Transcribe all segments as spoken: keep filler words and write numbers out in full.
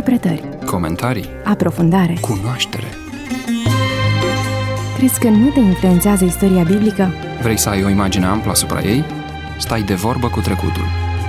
Interpretări, comentarii, aprofundare, cunoaștere. Crezi că nu te influențează istoria biblică? Vrei să ai o imagine amplă asupra ei? Stai de vorbă cu trecutul.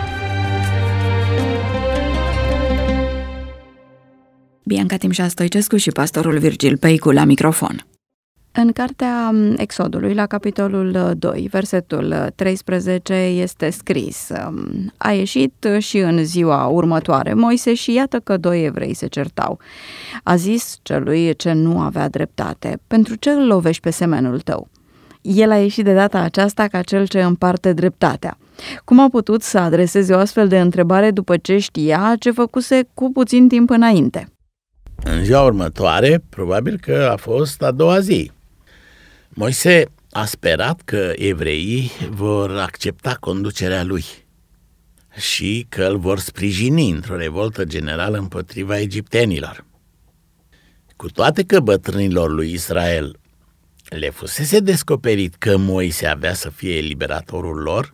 Bianca Timșa Stoicescu și pastorul Virgil Peicu la microfon. În cartea Exodului, la capitolul doi, versetul treisprezece, este scris: A ieșit și în ziua următoare Moise și iată că doi evrei se certau. A zis celui ce nu avea dreptate: pentru ce îl lovești pe semenul tău? El a ieșit de data aceasta ca cel ce împarte dreptatea. Cum a putut să adreseze o astfel de întrebare după ce știa ce făcuse cu puțin timp înainte? În ziua următoare, probabil că a fost a doua zi. Moise a sperat că evreii vor accepta conducerea lui și că îl vor sprijini într-o revoltă generală împotriva egiptenilor. Cu toate că bătrânilor lui Israel le fusese descoperit că Moise avea să fie eliberatorul lor,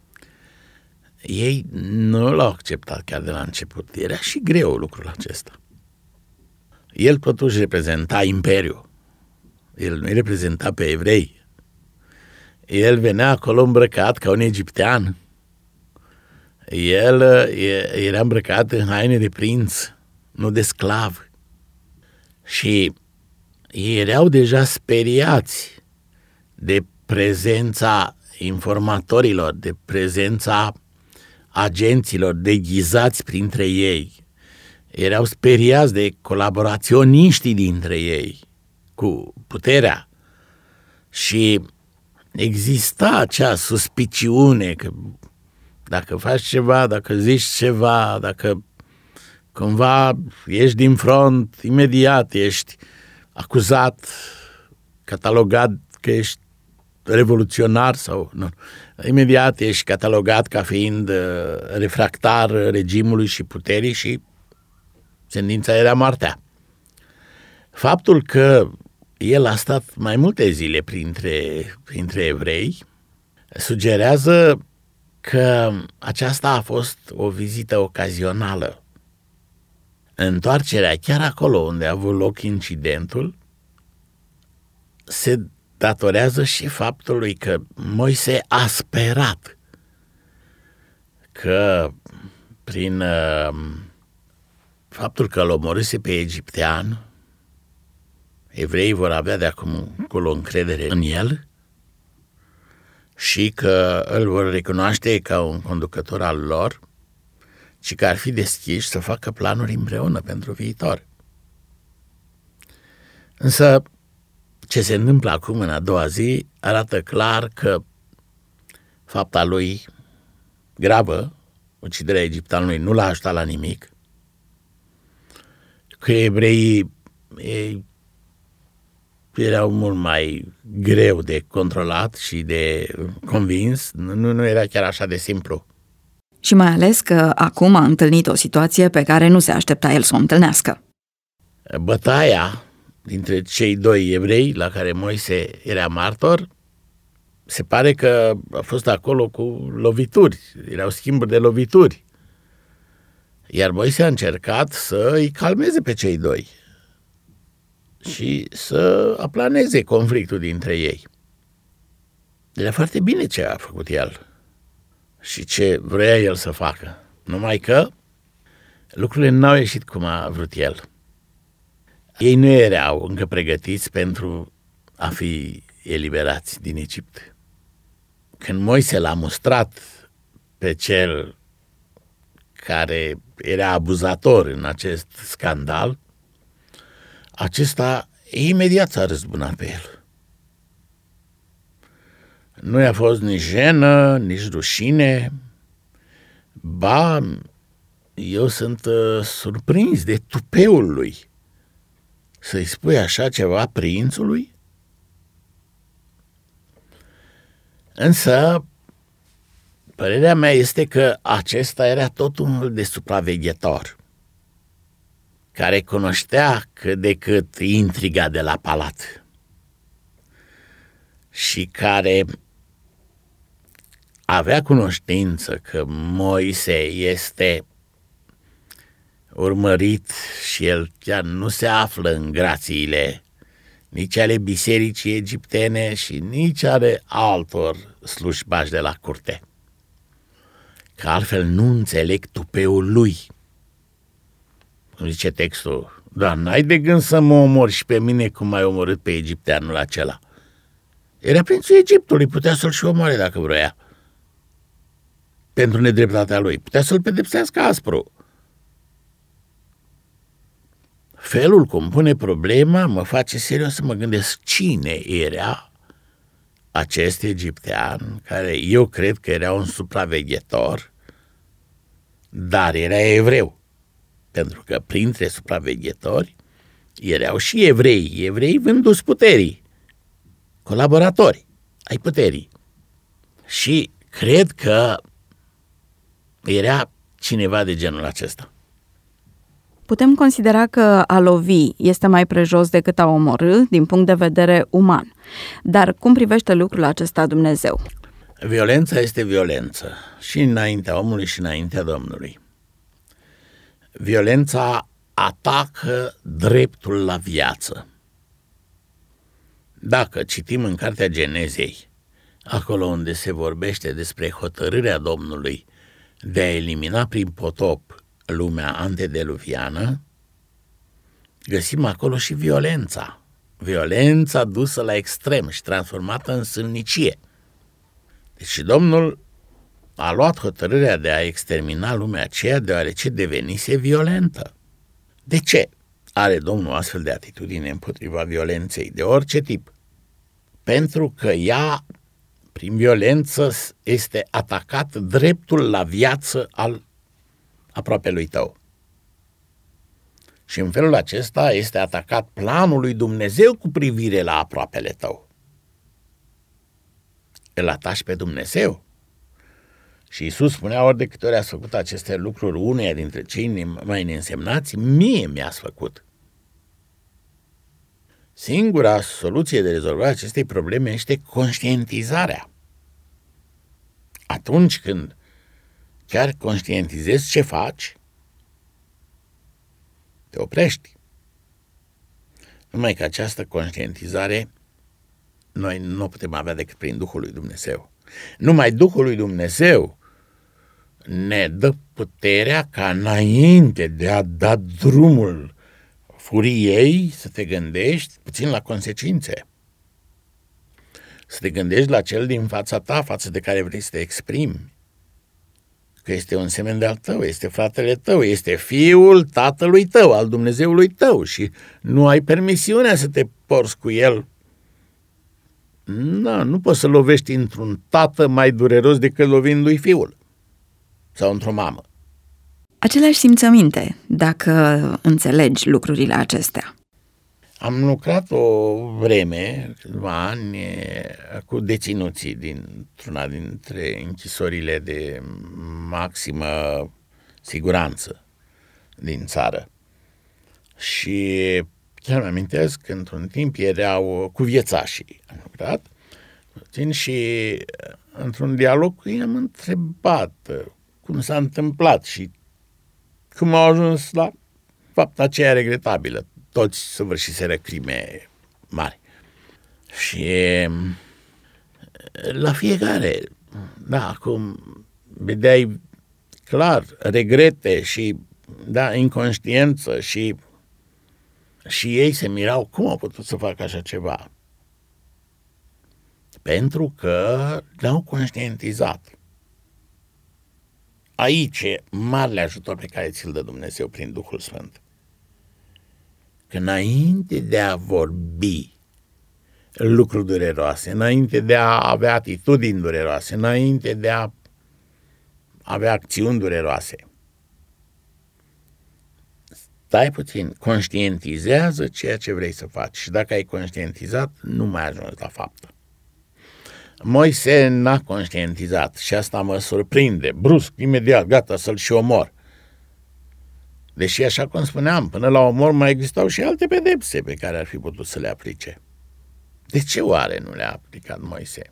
ei nu l-au acceptat chiar de la început. Era și greu lucrul acesta. El totuși reprezenta imperiul. El nu-i reprezenta pe evrei. El venea acolo îmbrăcat ca un egiptean. El era îmbrăcat în haine de prinț, nu de sclav. Și ei erau deja speriați de prezența informatorilor, de prezența agenților deghizați printre ei. Erau speriați de colaboraționiștii dintre ei cu puterea și exista acea suspiciune că dacă faci ceva, dacă zici ceva, dacă cumva ești din front, imediat ești acuzat, catalogat că ești revoluționar sau nu. Imediat ești catalogat ca fiind refractar regimului și puterii și sentința era moartea. Faptul că el a stat mai multe zile printre, printre evrei sugerează că aceasta a fost o vizită ocazională. Întoarcerea chiar acolo unde a avut loc incidentul se datorează și faptului că Moise a sperat că prin uh, faptul că îl omorâse pe egiptean, evreii vor avea de acum încolo încredere în el și că îl vor recunoaște ca un conducător al lor și că ar fi deschiși să facă planuri împreună pentru viitor. Însă, ce se întâmplă acum în a doua zi arată clar că fapta lui gravă, uciderea egipteanului, nu l-a ajutat la nimic, că evreii ei, erau mult mai greu de controlat și de convins, nu, nu era chiar așa de simplu. Și mai ales că acum a întâlnit o situație pe care nu se aștepta el să o întâlnească. Bătaia dintre cei doi evrei la care Moise era martor, se pare că a fost acolo cu lovituri, erau schimburi de lovituri. Iar Moise a încercat să îi calmeze pe cei doi și să aplaneze conflictul dintre ei. Era foarte bine ce a făcut el și ce vrea el să facă. Numai că lucrurile n-au ieșit cum a vrut el. Ei nu erau încă pregătiți pentru a fi eliberați din Egipt. Când Moise l-a mustrat pe cel care era abuzator în acest scandal, acesta imediat s-a răzbunat pe el. Nu i-a fost nici jenă, nici rușine. Ba, eu sunt uh, surprins de tupeul lui. Să-i spui așa ceva prințului? Însă, părerea mea este că acesta era tot unul de supraveghetor, care cunoștea cât de cât intriga de la palat și care avea cunoștință că Moise este urmărit și el chiar nu se află în grațiile nici ale bisericii egiptene și nici ale altor slujbași de la curte. Că altfel nu înțeleg tupeul lui. Cum zice textul, dar n-ai de gând să mă omori și pe mine cum ai omorât pe egipteanul acela. Era prințul Egiptului, putea să-l și omoare dacă vroia. Pentru nedreptatea lui, putea să-l pedepsească aspru. Felul cum pune problema mă face serios să mă gândesc cine era acest egiptean, care eu cred că era un supraveghetor, dar era evreu. Pentru că printre supraveghetori erau și evrei, evrei vânduți puterii, colaboratori ai puterii. Și cred că era cineva de genul acesta. Putem considera că a lovi este mai prejos decât a omorî din punct de vedere uman. Dar cum privește lucrul acesta Dumnezeu? Violența este violență și înaintea omului și înaintea Domnului. Violența atacă dreptul la viață. Dacă citim în Cartea Genezei, acolo unde se vorbește despre hotărârea Domnului de a elimina prin potop lumea antediluviană, găsim acolo și violența. Violența dusă la extrem și transformată în sâlnicie. Deci Domnul a luat hotărârea de a extermina lumea aceea deoarece devenise violentă. De ce are Domnul astfel de atitudine împotriva violenței de orice tip? Pentru că ea, prin violență, este atacat dreptul la viață al aproapelui tău. Și în felul acesta este atacat planul lui Dumnezeu cu privire la aproapele tău. Îl ataci pe Dumnezeu. Și Iisus spunea, ori de câte ori ați făcut aceste lucruri uneia dintre cei mai neînsemnați, mie mi-ați făcut. Singura soluție de rezolvare a acestei probleme este conștientizarea. Atunci când chiar conștientizezi ce faci, te oprești. Numai că această conștientizare noi nu o putem avea decât prin Duhul lui Dumnezeu. Numai Duhul lui Dumnezeu ne dă puterea ca înainte de a da drumul furiei să te gândești puțin la consecințe. Să te gândești la cel din fața ta, față de care vrei să te exprimi. Că este un semen de-al tău, este fratele tău, este fiul tatălui tău, al Dumnezeului tău și nu ai permisiunea să te porți cu el. Nu, nu poți să lovești într-un tată mai dureros decât lovindu-i fiul sau într-o mamă. Aceleași simțăminte, dacă înțelegi lucrurile acestea. Am lucrat o vreme, câțiva ani, cu deținuții dintr-una dintre închisorile de maximă siguranță din țară. Și chiar mă amintesc că într-un timp erau cu viețașii. Am lucrat puțin și într-un dialog cu ei am întrebat cum s-a întâmplat și cum au ajuns la fapta aceea regretabilă. Toți săvârșiseră crime mari. Și la fiecare, da, acum vedeai clar regrete și, da, inconștiență și, și ei se mirau cum au putut să facă așa ceva. Pentru că ne-au conștientizat. Aici e marele ajutor pe care ți-l dă Dumnezeu prin Duhul Sfânt. Că înainte de a vorbi lucruri dureroase, înainte de a avea atitudini dureroase, înainte de a avea acțiuni dureroase, stai puțin, conștientizează ceea ce vrei să faci și dacă ai conștientizat, nu mai ajungi la faptă. Moise n-a conștientizat și asta mă surprinde, brusc, imediat, gata să-l și omor. Deși, așa cum spuneam, până la omor mai existau și alte pedepse pe care ar fi putut să le aplice. De ce oare nu le-a aplicat Moise?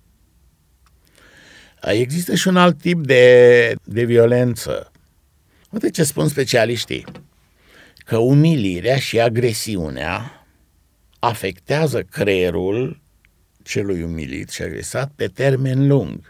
Există și un alt tip de, de violență. Uite ce spun specialiștii, că umilirea și agresiunea afectează creierul celui umilit și agresat pe termen lung.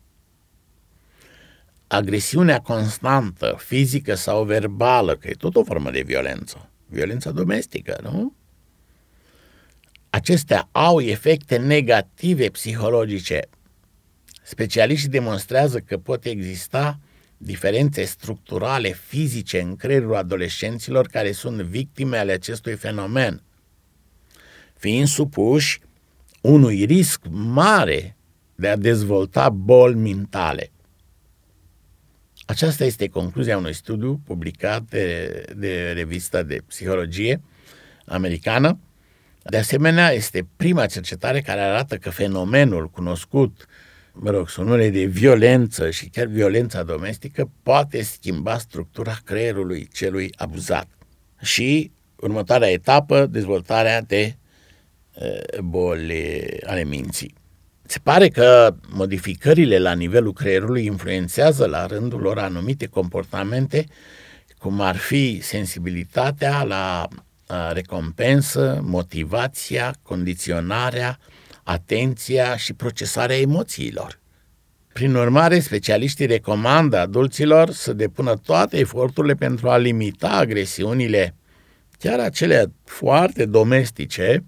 Agresiunea constantă, fizică sau verbală, că e tot o formă de violență, violența domestică, nu? Acestea au efecte negative psihologice. Specialiștii demonstrează că pot exista diferențe structurale fizice în creierul adolescenților care sunt victime ale acestui fenomen, fiind supuși unui risc mare de a dezvolta boli mentale. Aceasta este concluzia unui studiu publicat de, de revista de psihologie americană. De asemenea, este prima cercetare care arată că fenomenul cunoscut, mă rog, sub numele de violență și chiar violența domestică, poate schimba structura creierului celui abuzat. Și următoarea etapă, dezvoltarea de uh, boli ale minții. Se pare că modificările la nivelul creierului influențează la rândul lor anumite comportamente, cum ar fi sensibilitatea la recompensă, motivația, condiționarea, atenția și procesarea emoțiilor. Prin urmare, specialiștii recomandă adulților să depună toate eforturile pentru a limita agresiunile, chiar acele foarte domestice,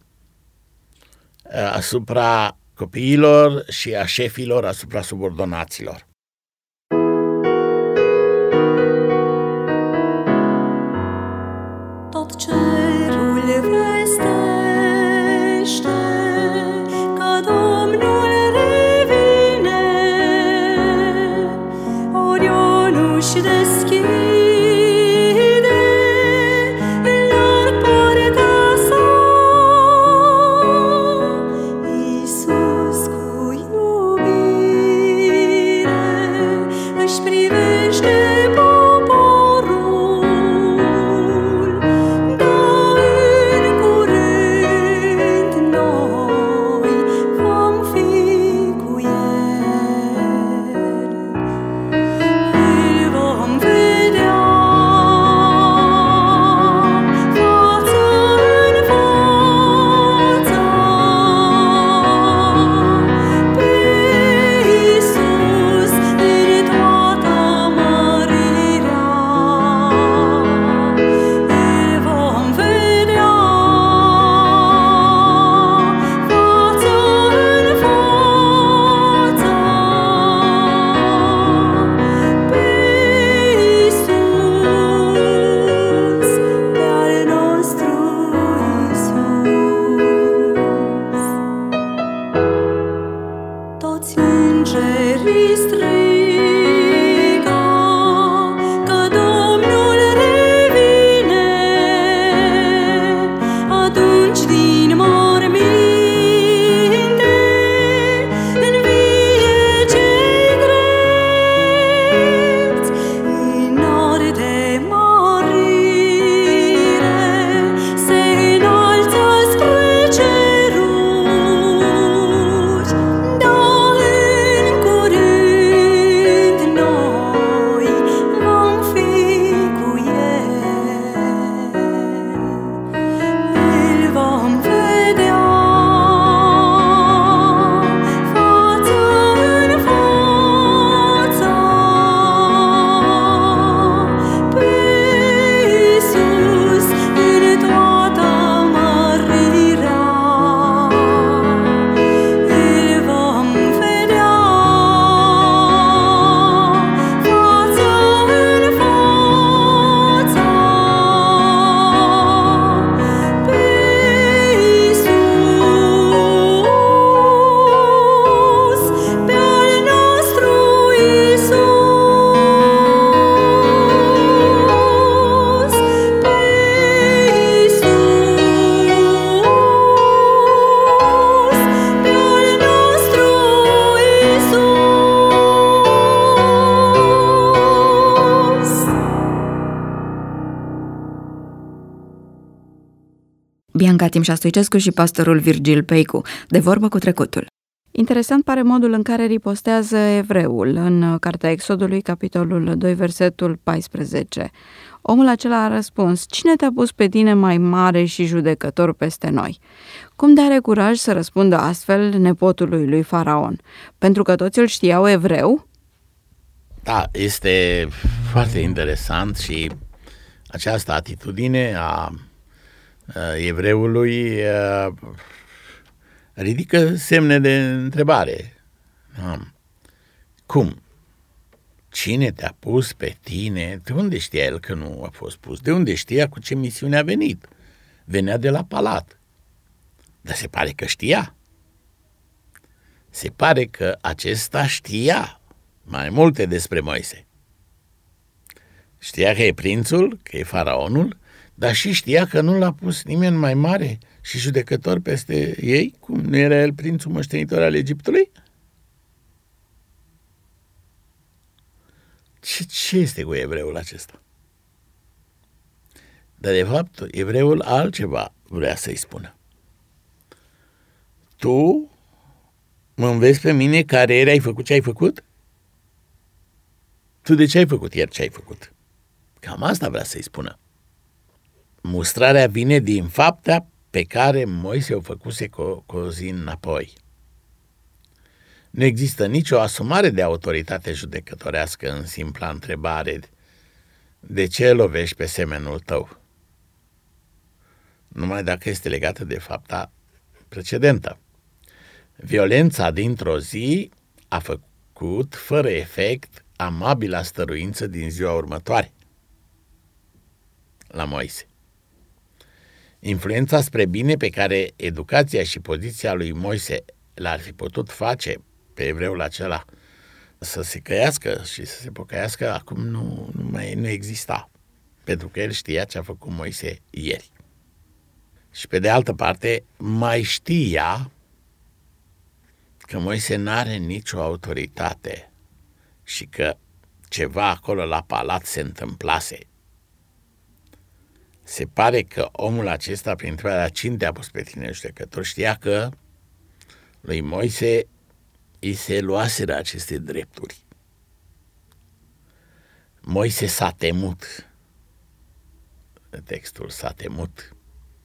asupra copiilor și a șefilor asupra subordonaților. Tot cerul vestește că Domnul revine, Orionul își deschide în larg partea sa. Iisus cu iubire își privește Bianca Timșa Stoicescu și pastorul Virgil Peicu, de vorbă cu trecutul. Interesant pare modul în care ripostează evreul în Cartea Exodului, capitolul doi, versetul paisprezece. Omul acela a răspuns: cine te-a pus pe tine mai mare și judecător peste noi? Cum de are curaj să răspundă astfel nepotului lui Faraon? Pentru că toți îl știau evreu? Da, este foarte interesant și această atitudine a evreului ridică semne de întrebare. Cum? Cine te-a pus pe tine? De unde știa el că nu a fost pus? De unde știa cu ce misiune a venit? Venea de la palat. Dar se pare că știa. Se pare că acesta știa mai multe despre Moise. Știa că e prințul, că e faraonul, dar și știa că nu l-a pus nimeni mai mare și judecător peste ei, cum nu era el prințul moștenitor al Egiptului? Ce, ce este cu evreul acesta? Dar de fapt, evreul altceva vrea să-i spună. Tu mă înveți pe mine care ieri ai făcut ce ai făcut? Tu de ce ai făcut ieri ce ai făcut? Cam asta vrea să-i spună. Mustrarea vine din fapta pe care Moise o făcuse cu, cu o zi înapoi. Nu există nicio asumare de autoritate judecătorească în simpla întrebare: de ce lovești pe semenul tău? Numai dacă este legată de fapta precedentă. Violența dintr-o zi a făcut fără efect amabila stăruință din ziua următoare la Moise. Influența spre bine pe care educația și poziția lui Moise l-ar fi putut face pe evreul acela să se căiască și să se pocăiască, acum nu, nu mai nu exista, pentru că el știa ce a făcut Moise ieri. Și pe de altă parte, mai știa că Moise n-are nicio autoritate și că ceva acolo la palat se întâmplase. Se pare că omul acesta, prin întrebarea cine te-a pus pe tine judecător, știa că lui Moise îi se luaseră aceste drepturi. Moise s-a temut. Textul s-a temut.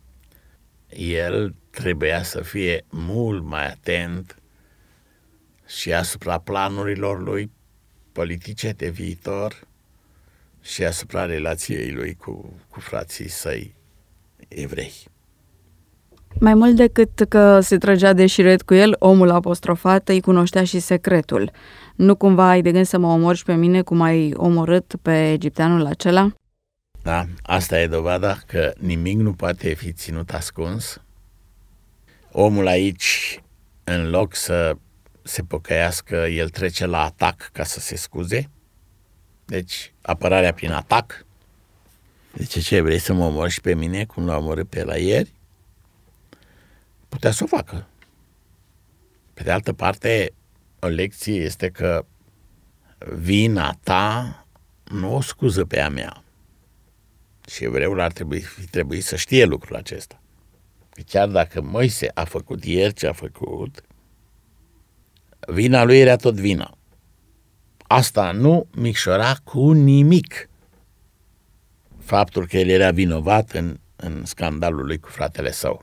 El trebuia să fie mult mai atent și asupra planurilor lui politice de viitor și asupra relației lui cu, cu frații săi evrei. Mai mult decât că se trăgea de șiret cu el, omul apostrofat îi cunoștea și secretul. Nu cumva ai de gând să mă omori și pe mine cum ai omorât pe egipteanul acela? Da, asta e dovada că nimic nu poate fi ținut ascuns. Omul aici, în loc să se pocăiască, el trece la atac ca să se scuze. Deci, apărarea prin atac. Deci, ce, vrei să mă omori și pe mine, cum l-a omorât pe la ieri? Putea să o facă. Pe de altă parte, o lecție este că vina ta nu o scuză pe a mea. Și evreul ar trebui, trebui să știe lucrul acesta. Că chiar dacă Moise a făcut ieri ce a făcut, vina lui era tot vina. Asta nu micșora cu nimic faptul că el era vinovat în, în scandalul lui cu fratele său.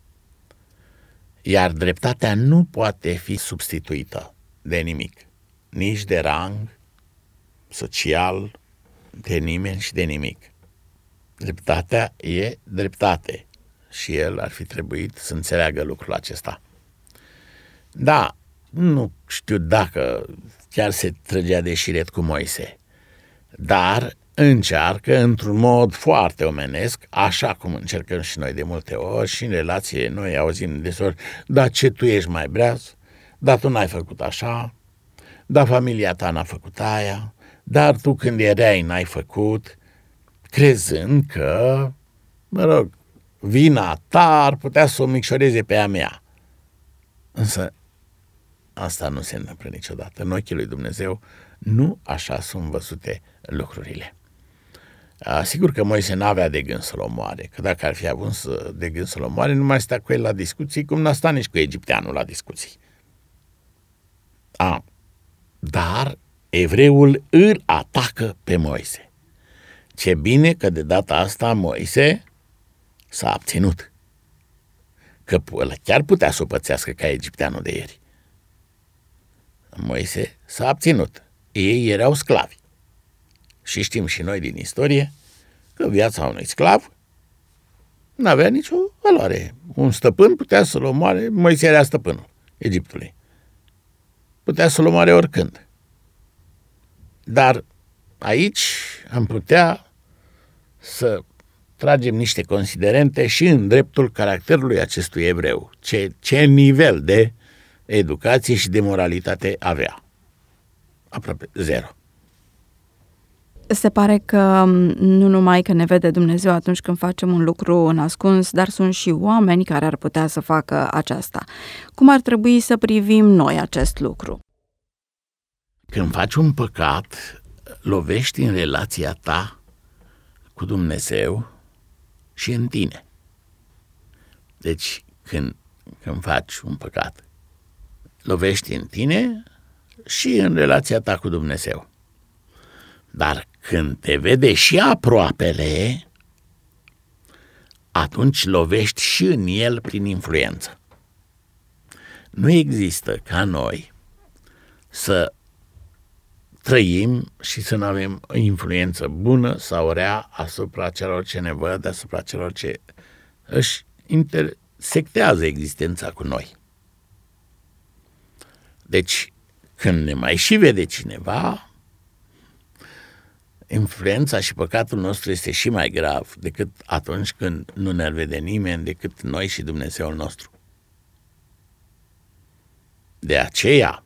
Iar dreptatea nu poate fi substituită de nimic, nici de rang social, de nimeni și de nimic. Dreptatea e dreptate și el ar fi trebuit să înțeleagă lucrul acesta. Da, nu știu dacă chiar se trăgea de șiret cu Moise, dar încearcă într-un mod foarte omenesc, așa cum încercăm și noi de multe ori și în relație noi auzim desori: da, ce tu ești mai breaz, dar tu n-ai făcut așa, dar familia ta n-a făcut aia, dar tu când erai n-ai făcut, crezând că, mă rog, vina ta ar putea să o micșoreze pe a mea. Însă asta nu se întâmplă niciodată. În ochii lui Dumnezeu nu așa sunt văzute lucrurile. Sigur că Moise n-avea de gând să-l omoare, că dacă ar fi avut de gând să-l omoare, nu mai sta cu el la discuții, cum n-a stat nici cu egipteanul la discuții. A, dar evreul îl atacă pe Moise. Ce bine că de data asta Moise s-a abținut. Că ăla chiar putea să o pățească ca egipteanul de ieri. Moise s-a abținut. Ei erau sclavi. Și știm și noi din istorie că viața unui sclav n-avea nicio valoare. Un stăpân putea să-l omoare, Moise era stăpânul Egiptului. Putea să-l omoare oricând. Dar aici am putea să tragem niște considerente și în dreptul caracterului acestui evreu. Ce, ce nivel de educație și de moralitate avea? Aproape zero. Se pare că nu numai că ne vede Dumnezeu atunci când facem un lucru în ascuns, dar sunt și oameni care ar putea să facă aceasta. Cum ar trebui să privim noi acest lucru? Când faci un păcat, lovești în relația ta cu Dumnezeu și în tine. Deci, când, când faci un păcat, lovești în tine și în relația ta cu Dumnezeu. Dar când te vede și aproapele, atunci lovești și în el prin influență. Nu există ca noi să trăim și să nu avem o influență bună sau rea asupra celor ce ne văd, asupra celor ce își intersectează existența cu noi. Deci, când ne mai și vede cineva, influența și păcatul nostru este și mai grav decât atunci când nu ne vede nimeni decât noi și Dumnezeul nostru. De aceea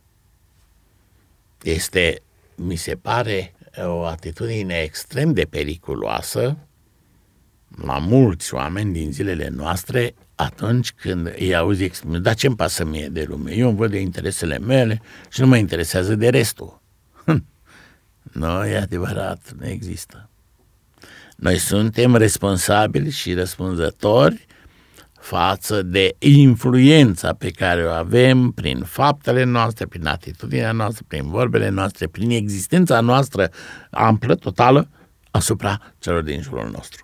este, mi se pare, o atitudine extrem de periculoasă la mulți oameni din zilele noastre atunci când îi auzi exprimând, dar ce-mi pasă mie de lume? Eu îmi văd de interesele mele și nu mă interesează de restul. Nu, e adevărat, nu există. Noi suntem responsabili și răspunzători față de influența pe care o avem prin faptele noastre, prin atitudinea noastră, prin vorbele noastre, prin existența noastră amplă, totală, asupra celor din jurul nostru.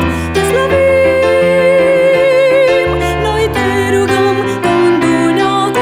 Noi te rugăm, condune-o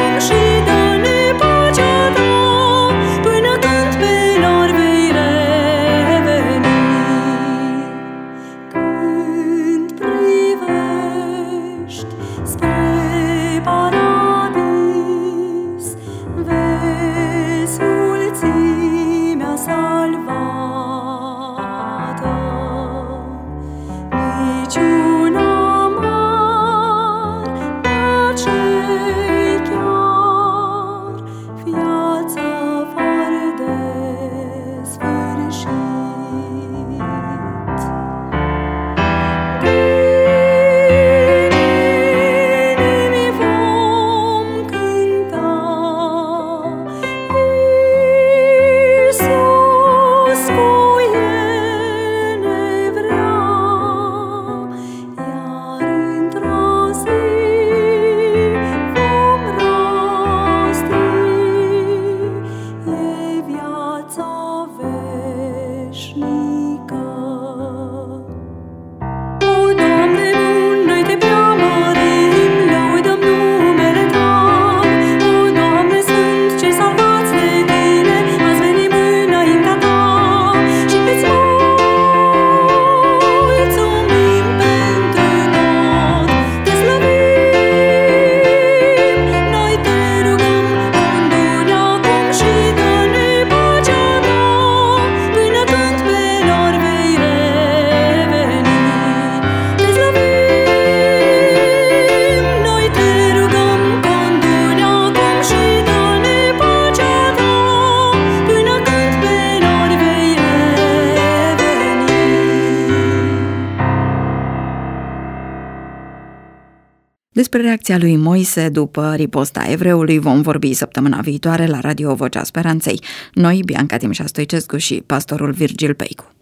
Despre reacția lui Moise după riposta evreului vom vorbi săptămâna viitoare la Radio Vocea Speranței. Noi, Bianca Timșa Stoicescu și pastorul Virgil Peicu.